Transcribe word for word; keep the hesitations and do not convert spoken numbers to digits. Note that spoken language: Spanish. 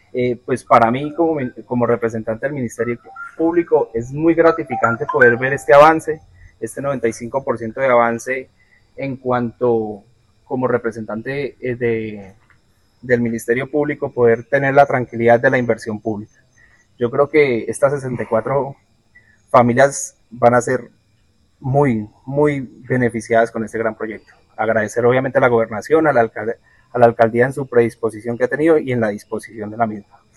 Eh, pues para mí como, como representante del Ministerio Público es muy gratificante poder ver este avance, este noventa y cinco por ciento de avance en cuanto como representante eh, de, del Ministerio Público poder tener la tranquilidad de la inversión pública. Yo creo que estas sesenta y cuatro familias van a ser muy, muy beneficiadas con este gran proyecto. Agradecer obviamente a la gobernación, a la, alcald a la alcaldía en su predisposición que ha tenido y en la disposición de la misma.